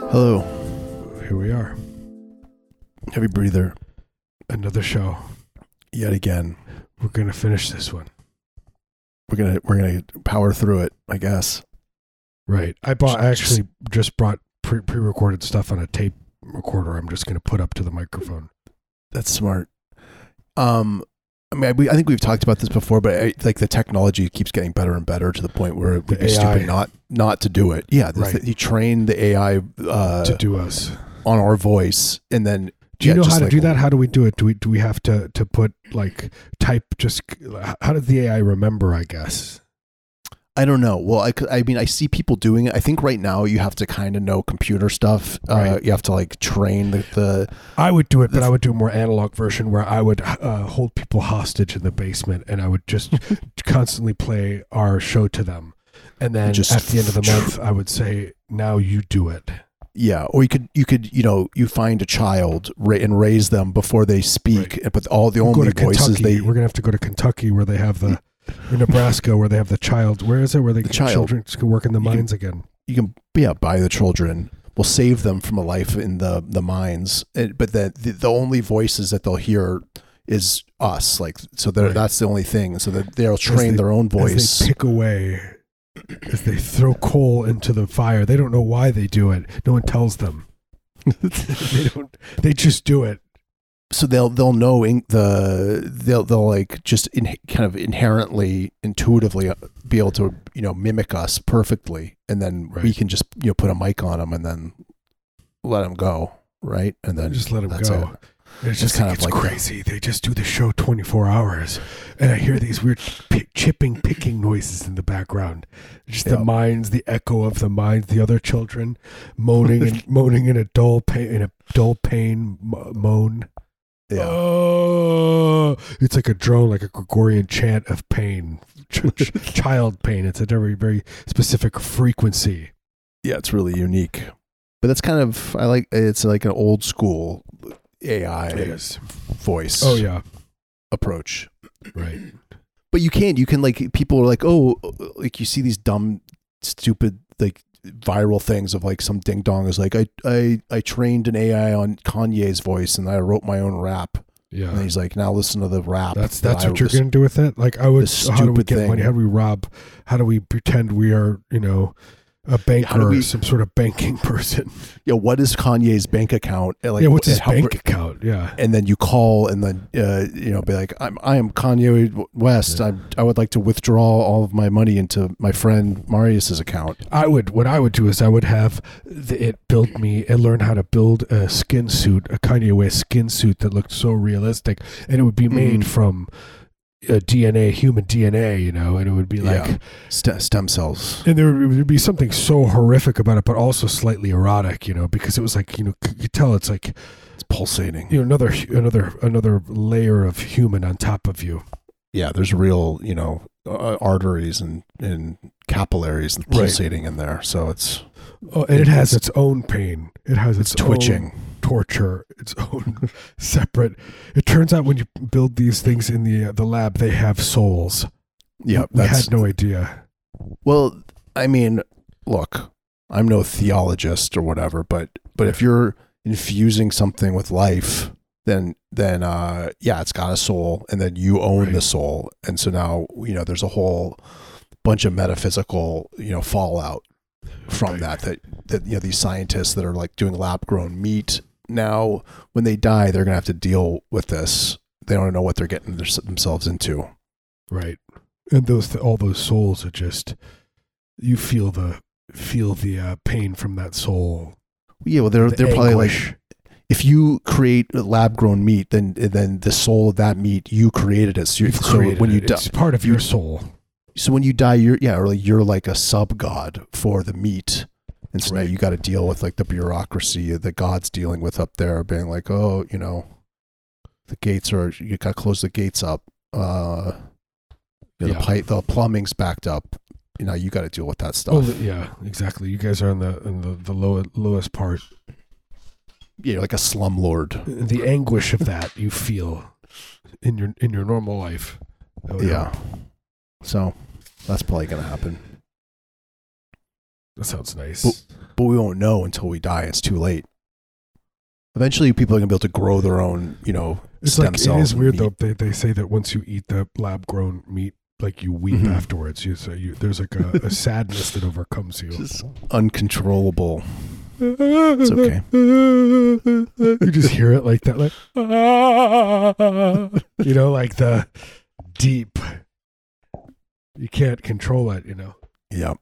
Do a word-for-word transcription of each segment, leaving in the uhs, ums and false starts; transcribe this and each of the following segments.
Hello. Here we are. Heavy breather. Another show. Yet again. We're gonna finish this one. We're gonna we're gonna power through it, I guess. Right. I bought. I actually just brought pre pre-recorded stuff on a tape recorder. I'm just gonna put up to the microphone. That's smart. Um, I mean, I, we, I think we've talked about this before, but I, like the technology keeps getting better and better to the point where it would be stupid not not to do it. Yeah, right. the, you train the A I uh, to do us on our voice, and then do you yeah, know how to like, do that? How do we do it? Do we do we have to to put like type just? How does the A I remember? I guess. I don't know. Well, I, I mean, I see people doing it. I think right now you have to kind of know computer stuff. Right. Uh, you have to like train the, the. I would do it, but I would do a more analog version where I would uh, hold people hostage in the basement, and I would just constantly play our show to them, and then just at the end of the month, I would say, "Now you do it." Yeah, or you could you could you know you find a child ra- and raise them before they speak, right. but all the we'll only voices Kentucky. they. We're gonna have to go to Kentucky where they have the. Or Nebraska, where they have the child. Where is it? Where they the the child. children can work in the you mines can, again. You can, yeah, buy the children. We'll save them from a life in the the mines. It, but the, the the only voices that they'll hear is us. Like so, right. that's the only thing. So that they'll train they, their own voice. As they pick away, as they throw coal into the fire. They don't know why they do it. No one tells them. they don't. They just do it. So they'll they'll know in the they'll they'll like just in, kind of inherently intuitively be able to you know mimic us perfectly, and then right. we can just you know put a mic on them and then let them go, right? And then just let them go. It. It's just kind of like crazy. They just do the show twenty-four hours, and I hear these weird pick, chipping, picking noises in the background. Just yep. the mines, the echo of the mines, the other children moaning and moaning in a dull pain, in a dull pain moan. Yeah. Oh, it's like a drone, like a Gregorian chant of pain, ch- ch- child pain. It's a very, very specific frequency. Yeah, it's really unique. But that's kind of, I like, it's like an old school A I voice. Oh, yeah. Approach. Right. But you can't, you can like, people are like, oh, like you see these dumb, stupid, like, viral things of like some ding dong is like I, I I trained an A I on Kanye's voice and I wrote my own rap. Yeah, and he's like, now listen to the rap. That's that's that what I, you're this, gonna do with it. Like I would. How do we get thing. money? How do we rob? How do we pretend we are you know a banker we, or some sort of banking person? Yeah, what is Kanye's bank account? Like, yeah, what's his how, bank account? Yeah, and then you call and then uh, you know be like, I'm I am Kanye West. Yeah. I I would like to withdraw all of my money into my friend Marius's account. I would. What I would do is I would have the, it build me and learn how to build a skin suit, a Kanye West skin suit that looked so realistic, and it would be made mm. from. Uh, D N A, human D N A, you know, and it would be like yeah. St- stem cells, and there would be something so horrific about it, but also slightly erotic, you know, because it was like you know, you could tell it's like it's pulsating, you know, another another another layer of human on top of you. Yeah, there's real, you know, uh, arteries and and capillaries and pulsating right. in there, so it's oh, and it, it has its own pain. It has its, it's twitching. Own torture, its own separate. It turns out when you build these things in the uh, the lab, they have souls. Yeah, we had no idea. Well, I mean, look, I'm no theologist or whatever, but but if you're infusing something with life, then then uh, yeah, it's got a soul, and then you own right. the soul, and so now you know there's a whole bunch of metaphysical you know fallout from right. that that that you know these scientists that are like doing lab grown meat. Now, when they die, they're going to have to deal with this. They don't know what they're getting their, themselves into. Right. And those, all those souls are just, you feel the, feel the uh, pain from that soul. Yeah. Well, they're, the they're probably anguish. like, if you create lab grown meat, then, then the soul of that meat, you created it. So, You've so created when it. you die, it's part of your soul. So when you die, you're, yeah, or like you're like a sub god for the meat. And so right. now you got to deal with like the bureaucracy the God's dealing with up there, being like, oh, you know, the gates are, you got to close the gates up. Uh, you know, yeah. the pipe, the plumbing's backed up. You know, you got to deal with that stuff. Oh, yeah, exactly. You guys are in the in the, the low, lowest part. Yeah, you're like a slumlord. The anguish of that you feel in your in your normal life. Oh, yeah. So that's probably going to happen. That sounds nice. But, but we won't know until we die. It's too late. Eventually, people are gonna be able to grow their own, you know, it's stem like cells. it is weird meat. though. They they say that once you eat the lab grown meat, like you weep Mhm. afterwards. You so you there's like a, a sadness that overcomes you. Just uncontrollable. It's okay. You just hear it like that, like you know, like the deep. You can't control it, you know. Yeah.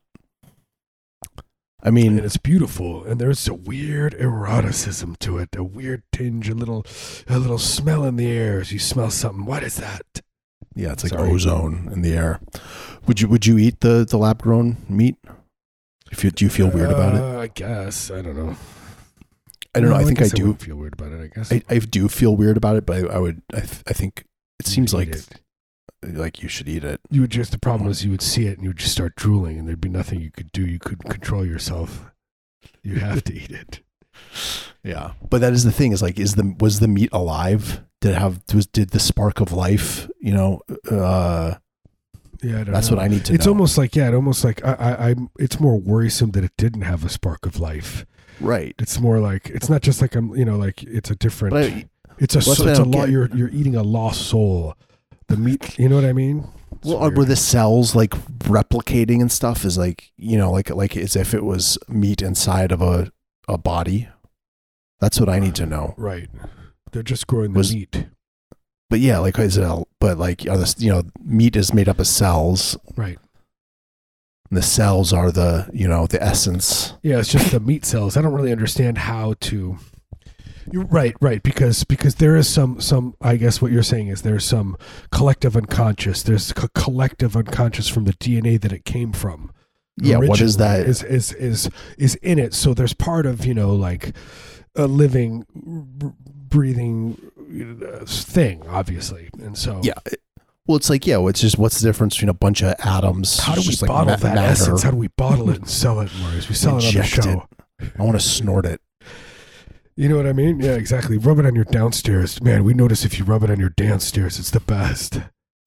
I mean, And it's beautiful, and there's a weird eroticism to it, a weird tinge, a little, a little smell in the air as you smell something. What is that? yeah, it's like Sorry. ozone in the air. Would you would you eat the, the lab grown meat? If you do you feel weird about it? Uh, I guess I don't know. I don't know. No, I think I guess do. wouldn't feel weird about it. I guess I, I do feel weird about it, but I, I would. I, th- I think it seems Eat like it. like you should eat it. You would just the problem is you would see it and you would just start drooling, and there'd be nothing you could do. You couldn't control yourself. You have to eat it. Yeah, but that is the thing. Is like, is the was the meat alive? Did it have was did the spark of life? You know, uh, Yeah, I don't that's know. what I need to It's know. almost like yeah, it almost like I, I, I'm. It's more worrisome that it didn't have a spark of life. Right. It's more like it's not just like I'm. You know, like it's a different. But I, it's a. Well, that's So, what I it's a don't lot. get. You're you're eating a lost soul. The meat. You know what I mean? It's well, are, weird. were the cells like replicating and stuff? Is like, you know, like like as if it was meat inside of a a body. That's what I need to know. Right. They're just growing the Was- meat. But yeah, like is it? A, but like, are this, you know, meat is made up of cells. Right. And the cells are the, you know, the essence. Yeah, it's just the meat cells. I don't really understand how to. You're right, right, because because there is some some. I guess what you're saying is there's some collective unconscious. There's a collective unconscious from the D N A that it came from. Yeah, what is originally, that? Is is is is in it. So there's part of, you know, like a living, b- breathing uh, thing, obviously, and so Yeah. it- Well, it's like, yeah, it's just what's the difference between a bunch of atoms? How do we just like bottle ma- that matter? essence? How do we bottle it and sell it, Maurice? We sell it on the Inject show. I want to snort it. You know what I mean? Yeah, exactly. Rub it on your downstairs. Man, we notice if you rub it on your downstairs, it's the best.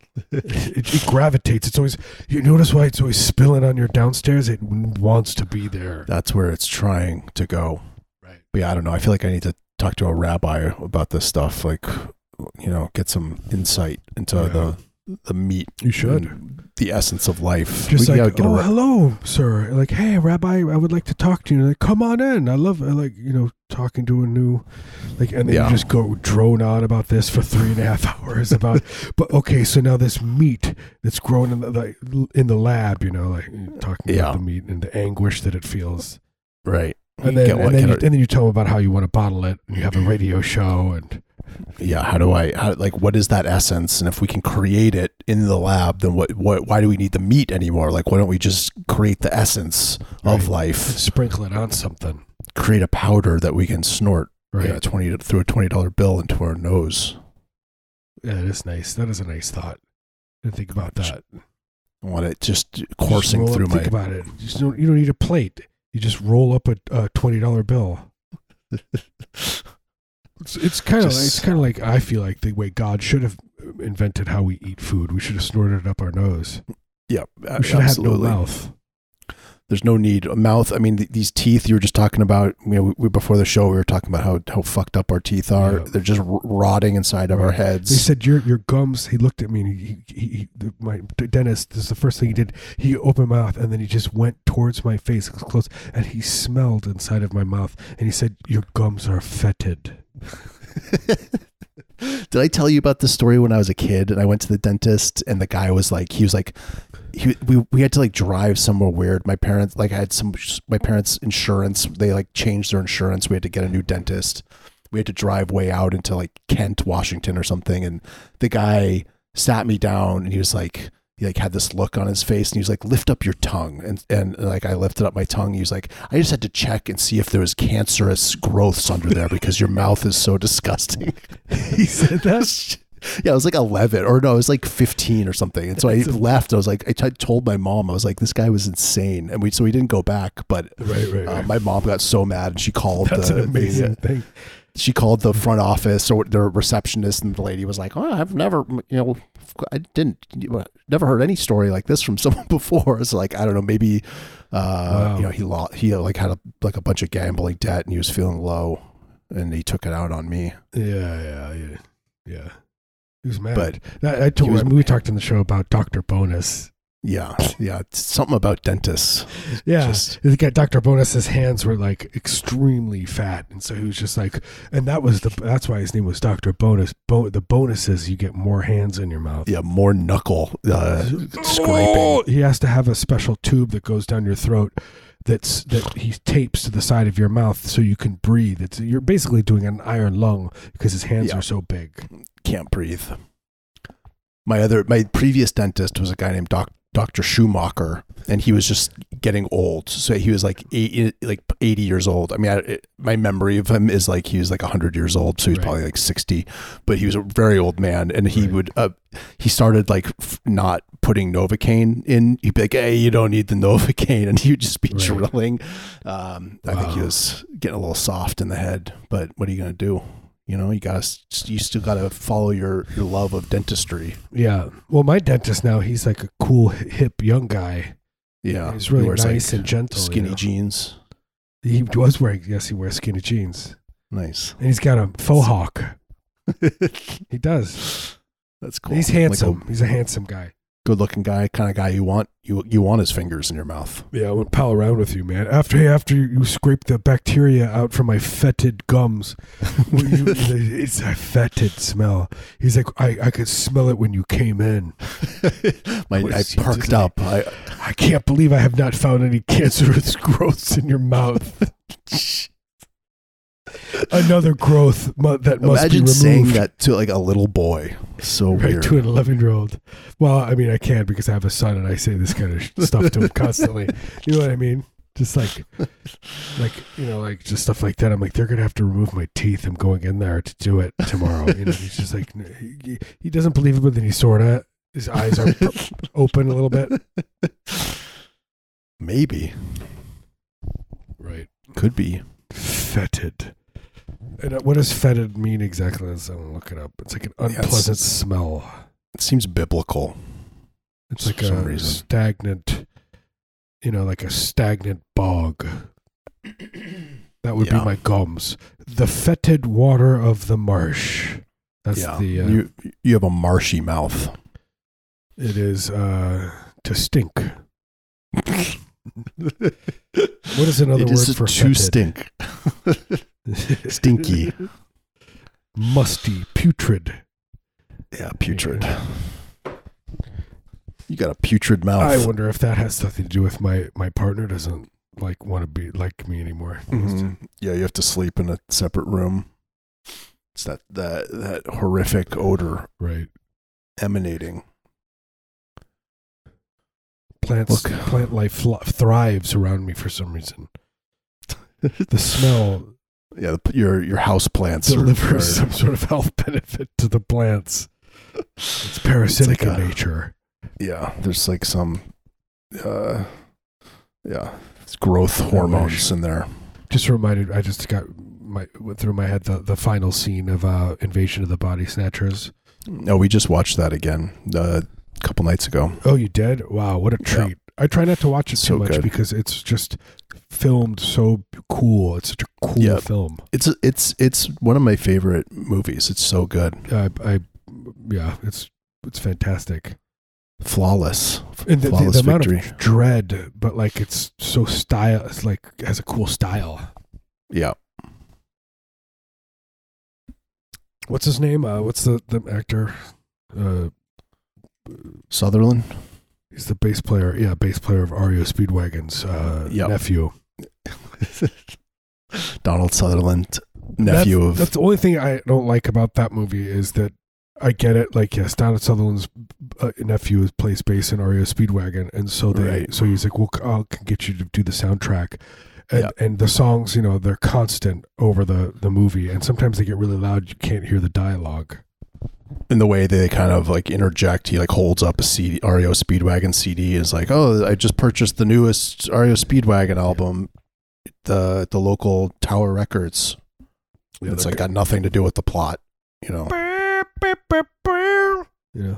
it, it gravitates. It's always, you notice why it's always spilling on your downstairs? It wants to be there. That's where it's trying to go. Right. But yeah, I don't know. I feel like I need to talk to a rabbi about this stuff. Like, you know, get some insight into Yeah. the the meat. You should. and the essence of life. Just We gotta like, get a oh, ra- hello, sir. Like, hey, Rabbi, I would like to talk to you. Like, come on in. I love, I like, you know, talking to a new, like, and then Yeah. you just go drone on about this for three and a half hours about, but okay, so now this meat that's grown in the, like, in the lab, you know, like talking Yeah. about the meat and the anguish that it feels. right. And then, Get what- and, then get you, a- and then you tell them about how you want to bottle it, and you have a radio show, and yeah, how do I how, like what is that essence? And if we can create it in the lab, then what what why do we need the meat anymore? Like, why don't we just create the essence of Right. life? sprinkle it on something, Create a powder that we can snort, right? yeah, twenty through a twenty dollar bill into our nose. Yeah, it is nice. That is a nice thought. Didn't think about that. I want it just Just coursing roll through up, my. Think about it. You, just don't, you don't need a plate. You just roll up a, a twenty dollar bill. It's, it's kind of Just- it's kind of like I feel like the way God should have invented how we eat food. We should have snorted it up our nose. Yeah, We should have had no absolutely. mouth. There's no need. A mouth. I mean, th- these teeth you were just talking about. You know, we, we, before the show, we were talking about how how fucked up our teeth are. Yeah. They're just r- rotting inside of our Right. heads. They said your your gums. He looked at me and he, he, he the, my dentist. This is the first thing he did. He opened my mouth and then he just went towards my face close and he smelled inside of my mouth and he said, "Your gums are fetid." Did I tell you about the story when I was a kid and I went to the dentist and the guy was like, he was like, he, we, we had to like drive somewhere weird. My parents, like I had some, my parents' insurance, they like changed their insurance. We had to get a new dentist. We had to drive way out into like Kent, Washington or something. And the guy sat me down and he was like, he like had this look on his face and he was like, lift up your tongue. And, and like, I lifted up my tongue. He was like, I just had to check and see if there was cancerous growths under there because your mouth is so disgusting. He said that. Yeah, I was like eleven or no, I was like fifteen or something. And so I left. I was like, I t- told my mom, I was like, this guy was insane. And we, so we didn't go back, but Right, right, uh, right. my mom got so mad and she called That's the, an amazing the, thing. she called the front office or the receptionist and the lady was like, oh, I've never, you know, I didn't never heard any story like this from someone before. It's like, I don't know, maybe uh, wow. you know, he lost, he like had a, like a bunch of gambling debt and he was feeling low and he took it out on me. Yeah, yeah, yeah, yeah. He was mad. But I, I told was, we talked in the show about Doctor Bonus. Yeah, yeah, it's something about dentists. Yeah, just, the guy, Doctor Bonus's hands were like extremely fat, and so he was just like, and that was the that's why his name was Doctor Bonus. Bo- the bonus is you get more hands in your mouth. Yeah, more knuckle uh, scraping. Oh, he has to have a special tube that goes down your throat. That's that he tapes to the side of your mouth so you can breathe. It's you're basically doing an iron lung because his hands yeah. are so big. Can't breathe. My other my previous dentist was a guy named Doc. Doctor Schumacher, and he was just getting old. So he was like eighty, like eighty years old. I mean, I, it, my memory of him is like he was like one hundred years old, so he's right. probably like sixty. But he was a very old man, and he right. would uh, he started like f- not putting Novocaine in. He'd be like, "Hey, you don't need the Novocaine," and he would just be right. drilling. Um, wow. I think he was getting a little soft in the head. But what are you gonna do? You know, you gotta, you still gotta follow your, your love of dentistry. Yeah. Well, my dentist now, he's like a cool, hip, young guy. Yeah. He's really nice like and gentle. Skinny you know? jeans. He was wearing, yes, he wears skinny jeans. Nice. And he's got a faux hawk. He does. That's cool. He's handsome. Like a, he's a handsome guy. Good looking guy, kind of guy you want. You you want his fingers in your mouth. Yeah, I would pal around with you, man. After after you scrape the bacteria out from my fetid gums, you, it's a fetid smell. He's like, I, I could smell it when you came in. my, I perked up. I I can't believe I have not found any cancerous growths in your mouth. Another growth mu- that must Imagine be removed. saying that to like a little boy. So right, weird. To an eleven-year-old. Well, I mean, I can because I have a son and I say this kind of stuff to him constantly. You know what I mean? Just like, like you know, like just stuff like that. I'm like, they're gonna have to remove my teeth. I'm going in there to do it tomorrow. You know, he's just like, he, he doesn't believe it, but then he sort of, his eyes are open a little bit. Maybe. Right. Could be. Fetid. And what does fetid mean exactly? Let's look it up. It's like an unpleasant yes. smell. It seems biblical. It's like a reason. stagnant, you know, like a stagnant bog. That would yeah. be my gums. The fetid water of the marsh. That's yeah. the. Uh, you you have a marshy mouth. It is uh, to stink. What is another it word is for to fetid? stink? Stinky. Musty. Putrid. Yeah, putrid. You got a putrid mouth. I wonder if that has something to do with my, my partner doesn't like want to be like me anymore. Mm-hmm. Yeah, you have to sleep in a separate room. It's that that, that horrific odor. Right. Emanating. Plants, Look. Plant life fl- thrives around me for some reason. The smell, yeah, the, your your house plants delivers some sort of health benefit to the plants. It's parasitic it's like in a, nature. Yeah, there's like some, uh, yeah, growth hormones in there. Just reminded, I just got my went through my head the, the final scene of uh, Invasion of the Body Snatchers. No, we just watched that again uh, a couple nights ago. Oh, you did? Wow, what a treat! Yeah. I try not to watch it so too much good. because it's just filmed so cool. It's such a cool yeah. film. It's a, it's it's one of my favorite movies. It's so good. I, I yeah, it's it's fantastic. Flawless. And the, Flawless the, the amount victory. of dread, but like it's so style. It's like has a cool style. Yeah. What's his name? Uh, what's the the actor? Uh, Sutherland. He's the bass player. Yeah, bass player of R E O Speedwagon's uh, yep. nephew. Donald Sutherland, nephew that's, of. That's the only thing I don't like about that movie is that I get it. Like, yes, Donald Sutherland's uh, nephew plays bass in R E O Speedwagon, and so they, right. so he's like, "Well, I'll get you to do the soundtrack," and yep. and the songs, you know, they're constant over the the movie, and sometimes they get really loud. You can't hear the dialogue. In the way they kind of like interject, he like holds up a C D, R E O Speedwagon C D, and is like, "Oh, I just purchased the newest R E O Speedwagon album, the the local Tower Records." Yeah, it's like got nothing to do with the plot, you know. You know, you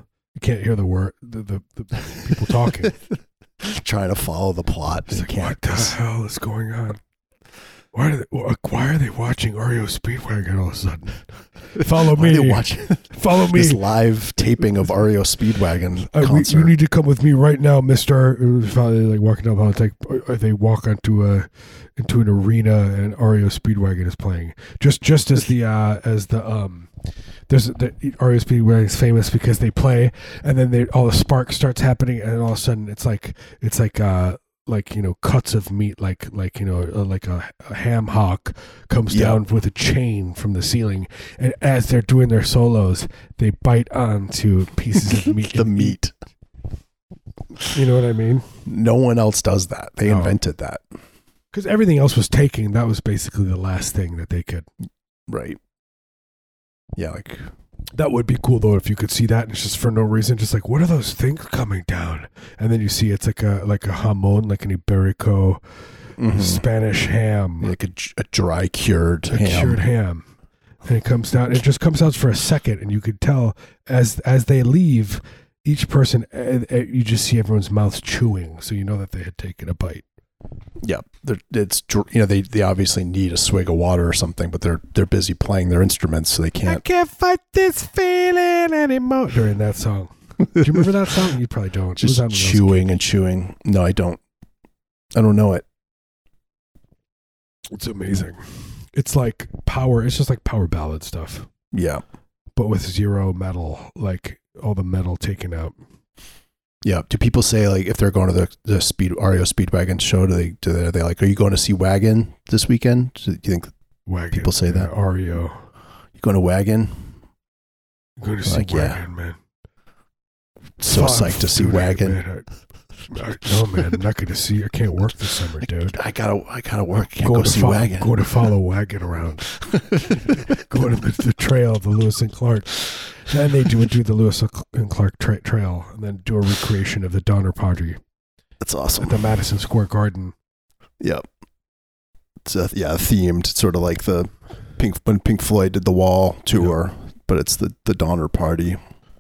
can't hear the word the, the, the people talking. Trying to follow the plot. It's like, what the hell is going on? Why are they, why are they watching R E O Speedwagon all of a sudden? Follow me. Follow me. This live taping of R E O Speedwagon uh, concert. We, you need to come with me right now, Mister It was probably like walking down. It's like they walk onto a into an arena and R E O Speedwagon is playing. Just just as the uh, as the um. There's the R E O Speedwagon is famous because they play, and then they all the spark starts happening, and all of a sudden it's like it's like uh like you know cuts of meat, like like you know uh, like a, a ham hock comes yeah. down with a chain from the ceiling, and as they're doing their solos, they bite onto pieces of meat. The meat. You know what I mean? No one else does that. They no. invented that because everything else was taken. That was basically the last thing that they could. Right. Yeah, like that would be cool though if you could see that and it's just for no reason, just like what are those things coming down? And then you see it's like a like a jamon, like an Iberico mm-hmm. Spanish ham, like a, a dry cured a ham. cured ham, and it comes down. It just comes out for a second, and you could tell as as they leave, each person uh, uh, you just see everyone's mouths chewing, so you know that they had taken a bite. Yeah, it's you know they, they obviously need a swig of water or something, but they're they're busy playing their instruments, so they can't. I can't fight this feeling anymore during that song. Do you remember that song? You probably don't. Just chewing and chewing. No, I don't. I don't know it. It's amazing. It's like power. It's just like power ballad stuff. Yeah, but with zero metal, like all the metal taken out. Yeah. Do people say like if they're going to the the speed R E O Speedwagon show, do they do they, are they like, are you going to see Wagon this weekend? Do you think Wagon, people say yeah, that? R E O. You going to Wagon? I'm going to see like, Wagon, yeah. man. So Fuck, psyched to see dude, Wagon. Man, I, I, no man, I'm not going to see. I can't work this summer, dude. I gotta, I gotta work. I can't go, go see follow, Wagon. Go to follow Wagon around. Go to the, the trail, the Lewis and Clark. Then they do do the Lewis and Clark tra- trail, and then do a recreation of the Donner Party. That's awesome. At the Madison Square Garden. Yep. It's a, yeah, themed, sort of like the Pink when Pink Floyd did the Wall tour, yep. but it's the the Donner Party.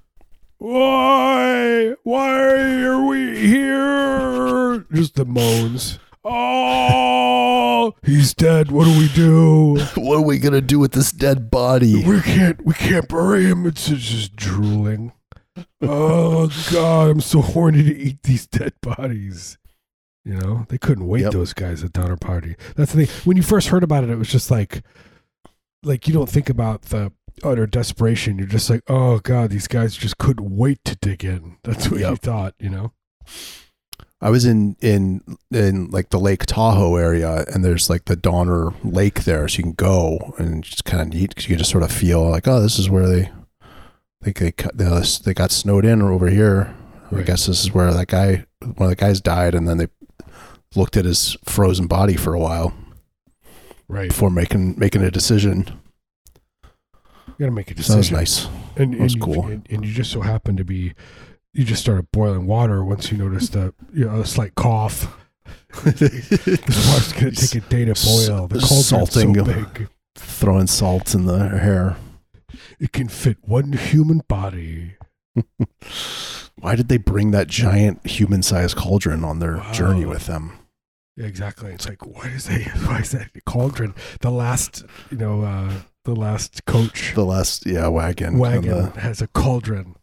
Why? Why are we here? Just the moans. Oh, he's dead. What do we do? What are we gonna do with this dead body? We can't. We can't bury him. It's just drooling. Oh God, I'm so horny to eat these dead bodies. You know, they couldn't wait. Yep. Those guys at Donner Party. That's the thing. When you first heard about it, it was just like, like you don't think about the utter desperation. You're just like, oh God, these guys just couldn't wait to dig in. That's what yep. you thought. You know. I was in, in in like the Lake Tahoe area, and there's like the Donner Lake there, so you can go, and it's just kind of neat because you can just sort of feel like, oh, this is where they they they they, they got snowed in over here. Right. I guess this is where that guy, one of the guys, died, and then they looked at his frozen body for a while, right, before making making a decision. You got to make a decision. So that was nice. And, that was and cool. You, and, and you just so happen to be. You just started boiling water once you noticed a you know a slight cough. This water's gonna take a day to boil. The cauldron's salting, so big. Throwing salt in the hair. It can fit one human body. Why did they bring that giant human-sized cauldron on their wow. journey with them? Yeah, exactly. It's like, why is they? Why is that cauldron? The last, you know, uh, the last coach, the last, yeah, wagon, wagon the, has a cauldron.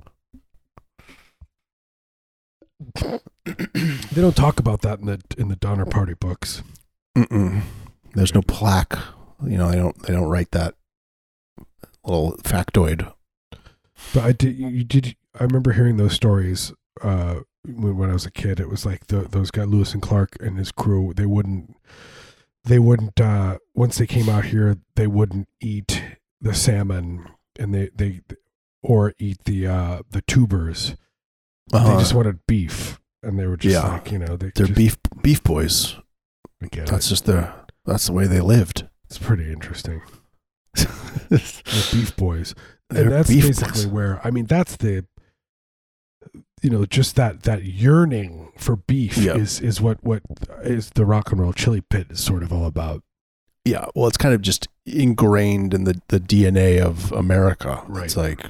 They don't talk about that in the in the Donner Party books. Mm-mm. There's no plaque. You know, they don't they don't write that little factoid. But I did. You did. I remember hearing those stories uh, when, when I was a kid. It was like the, those guys, Lewis and Clark and his crew. They wouldn't. They wouldn't. Uh, once they came out here, they wouldn't eat the salmon, and they they or eat the uh, the tubers. Uh-huh. They just wanted beef, and they were just yeah. like, you know, they they're just, beef beef boys. I get that's it. just their that's the way they lived. It's pretty interesting. They're beef boys, they're and that's basically boys. Where I mean, that's the, you know, just that that yearning for beef yeah. is is what what is the Rock and Roll Chili Pit is sort of all about. Yeah, well, it's kind of just ingrained in the the D N A of America. Right. It's like,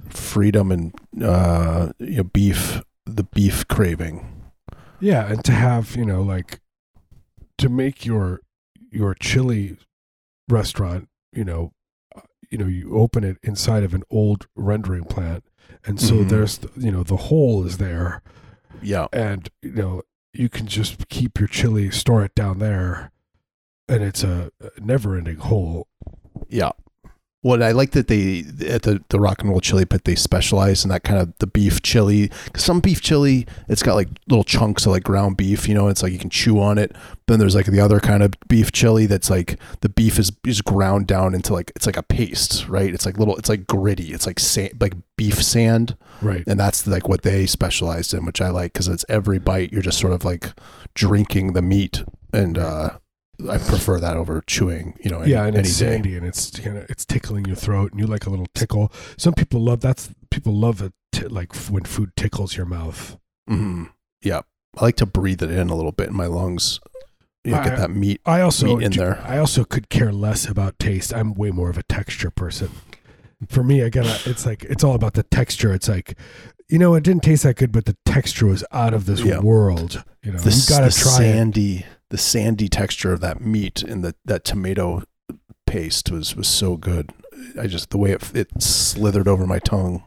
freedom and uh, you know, beef, the beef craving. Yeah, and to have, you know, like to make your your chili restaurant, you know, uh, you know, you open it inside of an old rendering plant, and so mm-hmm. there's, you know, the hole is there. Yeah, and you know, you can just keep your chili, store it down there, and it's a never-ending hole. Yeah. Well, I like that they, at the, the Rock and Roll Chili Pit, they specialize in that kind of the beef chili. Cause some beef chili, it's got like little chunks of like ground beef, you know, it's like you can chew on it. Then there's like the other kind of beef chili that's like the beef is, is ground down into like, it's like a paste, right? It's like little, it's like gritty. It's like sand, like beef sand. Right. And that's like what they specialized in, which I like because it's every bite, you're just sort of like drinking the meat. And, uh, I prefer that over chewing, you know. Any, yeah, and any it's day. sandy, and it's you know, it's tickling your throat, and you like a little tickle. Some people love that's people love it, t- like when food tickles your mouth. Mm-hmm. Yeah, I like to breathe it in a little bit in my lungs. You know, I, get that meat. I also meat in do, there. I also could care less about taste. I'm way more of a texture person. For me, I gotta. It's like it's all about the texture. It's like, you know, it didn't taste that good, but the texture was out of this yeah. world. You know, the, you gotta the try sandy. it. The sandy texture of that meat and the that tomato paste was, was so good. I just the way it it slithered over my tongue.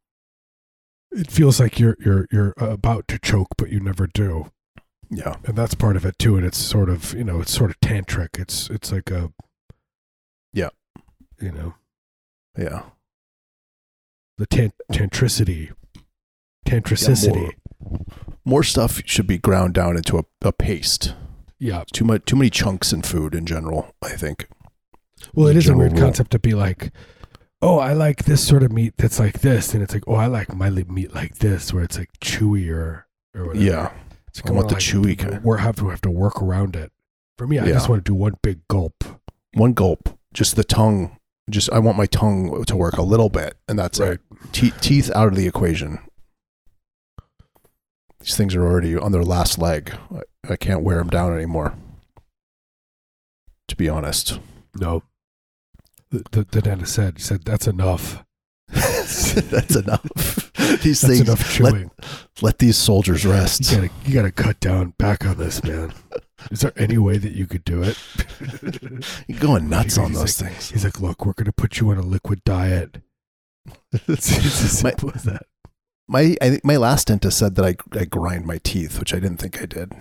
It feels like you're you're you're about to choke, but you never do. Yeah, and that's part of it too. And it's sort of you know it's sort of tantric. It's it's like a yeah, you know, yeah, the tant- tantricity, tantricity. Yeah, more, more stuff should be ground down into a, a paste. Yeah, too much, too many chunks in food in general, I think. Well, it is a weird rule. concept to be like, oh, I like this sort of meat that's like this, and it's like, oh, I like my meat like this, where it's like chewy or or whatever. Yeah, it's I want the like, chewy kind. We have to have to work around it. For me, I yeah. just want to do one big gulp. One gulp, just the tongue. Just I want my tongue to work a little bit, and that's right. it. Te- teeth out of the equation. These things are already on their last leg. I, I can't wear them down anymore. To be honest. No. The, the, the dentist said, he said, that's enough. That's enough. These that's things, enough chewing. Let, let these soldiers rest. You gotta, you gotta cut down back on this, man. Is there any way that you could do it? You're going nuts on he's those like, things. He's like, look, we're going to put you on a liquid diet. It's, it's as simple my, as that. My, I think my last dentist said that I, I grind my teeth, which I didn't think I did.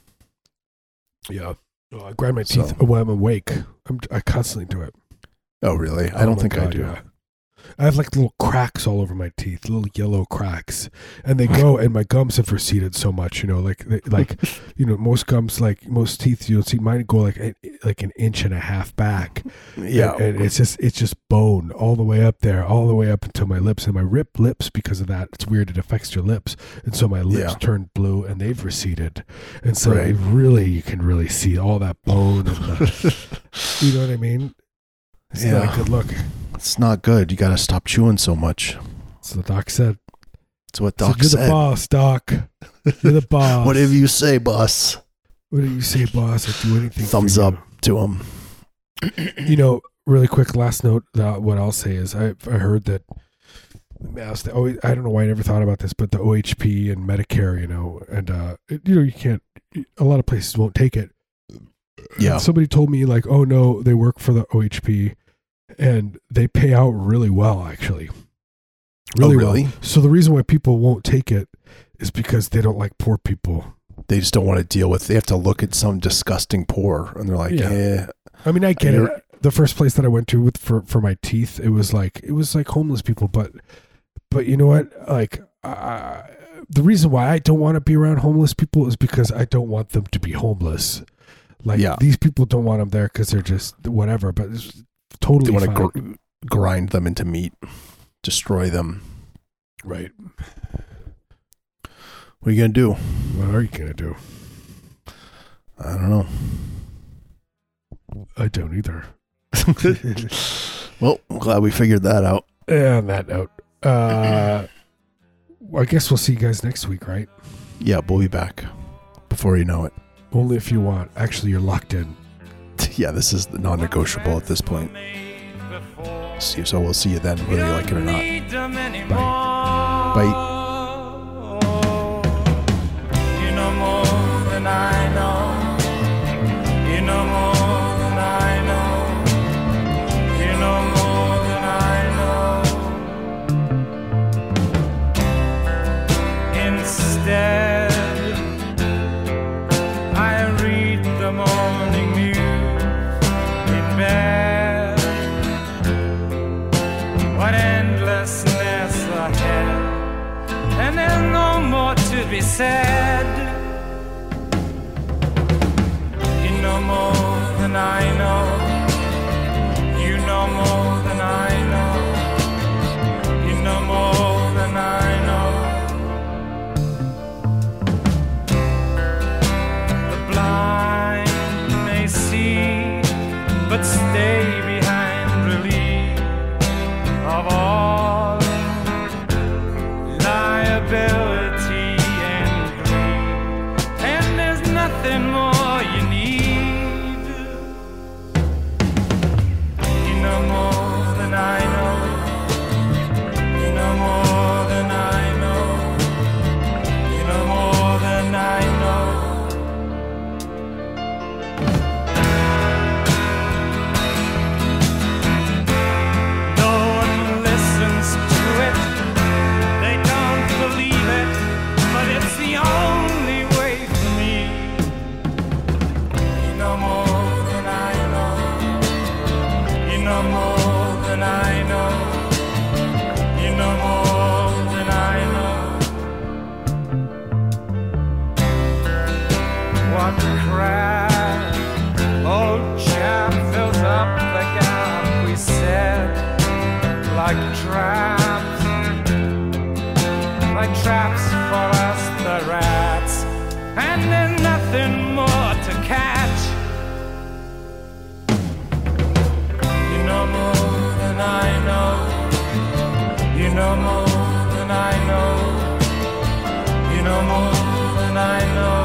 Yeah. Oh, I grind my teeth So. when I'm awake. I'm, I constantly do it. Oh, really? I Oh don't my think I God, do. yeah. I have like little cracks all over my teeth, little yellow cracks, and they go. And my gums have receded so much, you know, like they, like you know, most gums, like most teeth, you'll see mine go like a, like an inch and a half back. Yeah, and, and it's just it's just bone all the way up there, all the way up until my lips, and my rip lips because of that. It's weird; it affects your lips, and so my lips Yeah. turned blue and they've receded, and so Right. it really you can really see all that bone. And the, you know what I mean? It's Yeah. not a good look. It's not good. You got to stop chewing so much. So the doc said. That's what So Doc you're said. the boss, Doc. You're the boss. Whatever you say, boss. What do you say, boss? I'll do anything. Thumbs for up you. to him. You know, really quick, last note. Uh, what I'll say is, I I heard that. Oh, I don't know why I never thought about this, but the O H P and Medicare, you know, and uh, it, you know, you can't. A lot of places won't take it. Yeah. And somebody told me like, oh no, they work for the O H P, and they pay out really well, actually. Really, oh, really? well. So the reason why people won't take it is because they don't like poor people. They just don't want to deal with. They have to look at some disgusting poor, and they're like, Yeah. "Yeah." I mean, I get You're- it. The first place that I went to with for, for my teeth, it was like it was like homeless people. But but you know what? Like uh, the reason why I don't want to be around homeless people is because I don't want them to be homeless. Like Yeah. these people don't want them there because they're just whatever. But it's totally They want to fine. gr- grind them into meat, destroy them. Right. What are you gonna do? What are you gonna do? I don't know. I don't either. Well, I'm glad we figured that out. And on that note, uh, I guess we'll see you guys next week, right? Yeah, we'll be back before you know it. Only if you want. Actually, you're locked in. Yeah, this is non-negotiable at this point. Before See, so we'll see you then, whether you like it or not. Bye. Bye. You know more than I know. You know more than I know. You know more than I know. Instead, I read the morning news in bed. What endlessness ahead, and there's no more to be said. You know more than I know. You know more than I know. You know more than I know. The blind may see, but stay behind relief of all liability and greed, and there's nothing more you need. You know more than I know. You know more than I know. You know more than I know. No one listens to it. They don't believe it, but it's the only way for me. You know more than I know. You know more than I know. You know more than I know. What crap, old chap, fills up the gap we set like traps, like traps for us the rats, and there's nothing more to catch. You know more than I know. You know more than I know. You know more than I know.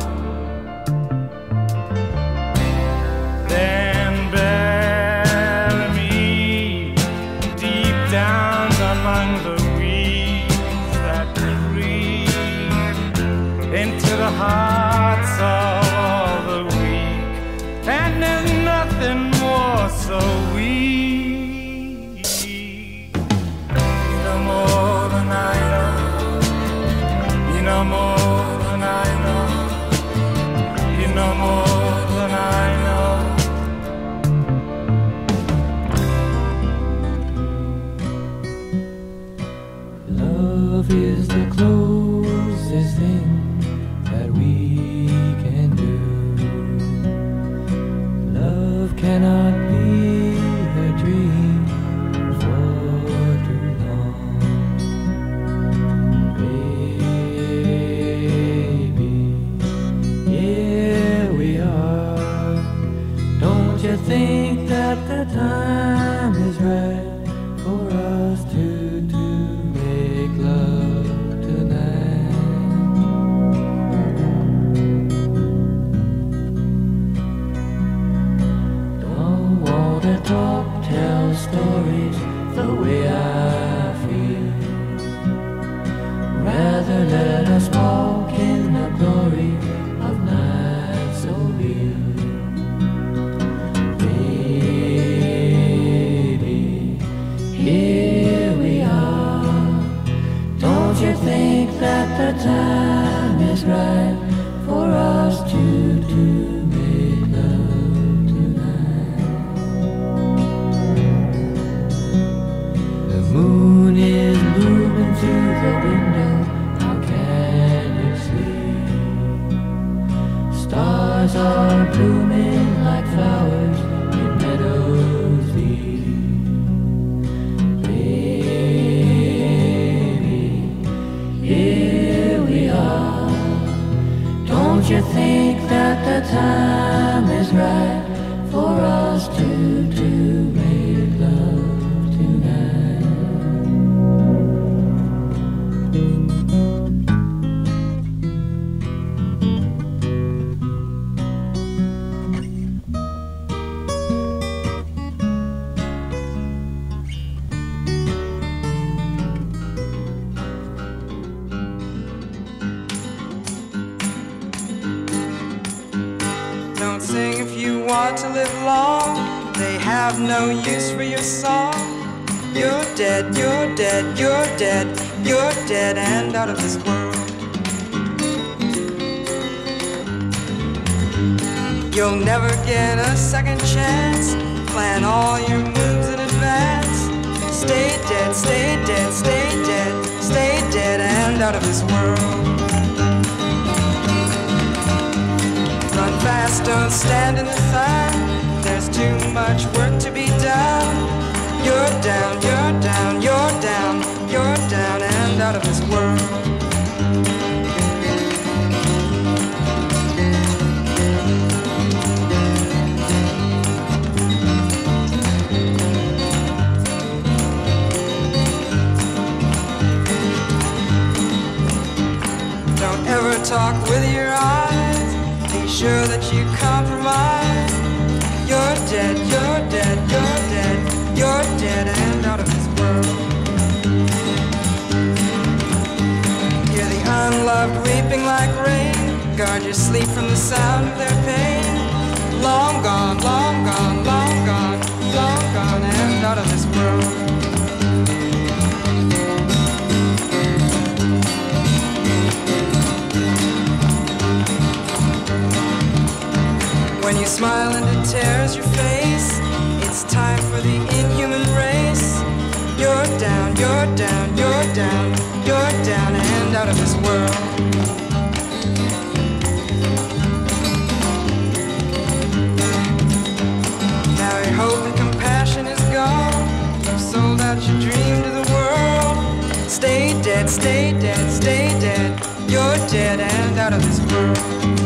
Then bury me deep down among the weeds that creep into the hearts of all the weak, and there's nothing more so weak. You know more than I know. You know more than I know. You know more than I know. Love is the closest thing that we can do. Love cannot be a dream for too long. Baby, here we are. Don't you think that the time is right for us to to make love tonight? Don't wanna talk, tell stories the way I feel. Rather let us walk in the glory of night so real. Baby, here we are. Don't you think that the time is right for us to to make love tonight? The moon is moving through the window. How can you see? Stars are blooming like flowers in meadows deep. Baby, here we are. Don't you think that the time is right for us to to make love tonight? want to live long, they have no use for your song. You're dead, you're dead, you're dead, you're dead and out of this world. You'll never get a second chance. Plan all your moves in advance. Stay dead, stay dead, stay dead, stay dead and out of this world. Run fast, don't stand in the sun. There's too much work to be done. You're down, you're down, you're down, you're down and out of this world. Don't ever talk with your eyes. Be sure that you compromise. You're dead, you're dead, you're dead, you're dead and out of this world. Hear the unloved weeping like rain. Guard your sleep from the sound of their pain. Long gone, long gone, long gone, long gone and out of this world. When you smile and it tears your face, it's time for the inhuman race. You're down, you're down, you're down, you're down and out of this world. Now your hope and compassion is gone. You've sold out your dream to the world. Stay dead, stay dead, stay dead. You're dead and out of this world.